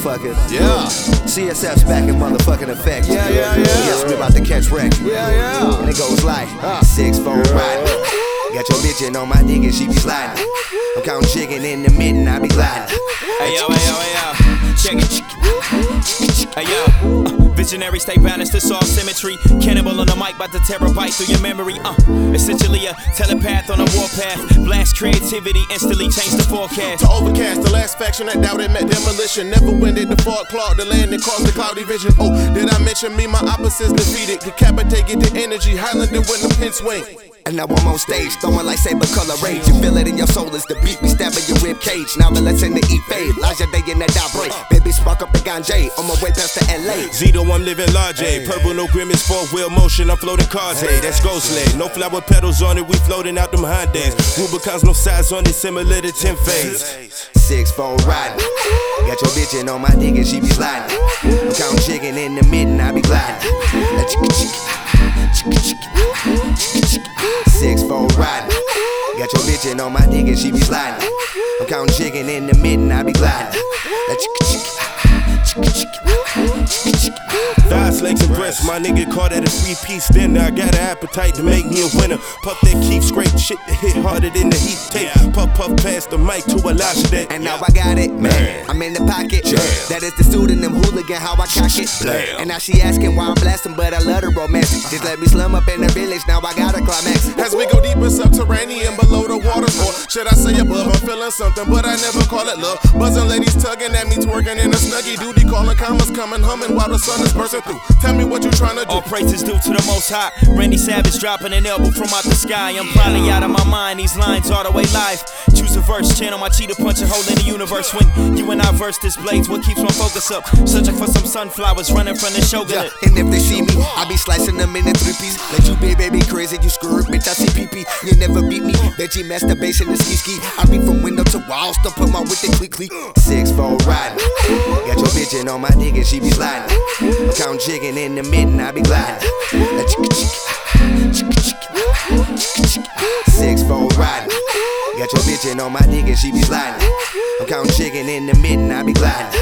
motherfucker. Yeah. CSF's back in motherfucking effect. Yeah. Yes, we about to catch wreck. Yeah. And it goes like 6-4 riding. Got your bitch in on my dick and she be sliding. I'm counting chicken in the mid and I be gliding. Hey yo, check it. Hey yo, visionary, stay balanced, this all symmetry. Cannibal on the mic, bout to terabyte through your memory. Essentially a telepath on a warpath. Blast creativity, instantly change the forecast. To overcast, the last faction that doubted met demolition. Never winded the fog, clawed the land and caused the cloudy vision. Oh, did I mention me? My opposites defeated. Decapitated the energy, Highlander when the pin swing. And now I'm on stage, throwing like saber color rage. You feel it in your soul as the beat be stabbing your rib cage. Now let's in the E-fade, Laja Day in that break. Baby, spark up the ganja, on my way past the LA. Zito, I'm living large, purple, no grimace, four-wheel motion, I'm floating cars, that's Ghost Leg. No flower petals on it, we floating out them Hondas. Rubicons, no size on it, similar to 10 phase. 6-4 riding. Got your bitch in on my dick and she be sliding. I'm counting chicken in the mid and I be gliding. 6-4 riding. Got your bitch in on my dick and she be sliding. I'm counting chicken in the mid and I be gliding. Thighs, legs, and breasts, my nigga caught at a 3-piece dinner. I got an appetite to make me a winner. Puff that keep scrape shit to hit harder than the heat tape. Puff past the mic to a lash that. And now I got it, man. I'm in the pocket. That is the pseudonym hooligan, how I cock it. And now she asking why I'm blasting, but I love the romance. Just let me slum up in the village, now I got a climax. As we go deeper subterranean, below the water, or should I say above? I'm feeling something, but I never call it love. Buzzing ladies tugging at me, twerking in a snuggie. Duty calling, commas coming, humming while the sun is bursting through. Tell me what you trying to do. All praises due to the Most High. Randy Savage dropping an elbow from out the sky. I'm probably out of my mind, these lines all the way live. Choose a verse, channel my cheetah, punch a hole in the universe. When you and I verse this blades, what keeps my focus up? Searching for some sunflowers running from the shogunate. And if they see me, I be slicing them in 3-piece. Let you be baby crazy, you screw it, bitch, I see PP. You never beat me, veggie masturbation and ski. I be from window to wall, still put my with the click. 6-4 riding. Got your bitch in on my dick and she be sliding. I'm counting chicken in the mid and I be gliding. 6-4 riding. Got your bitch in on my dick and she be sliding. I'm counting chicken in the mid and I be gliding.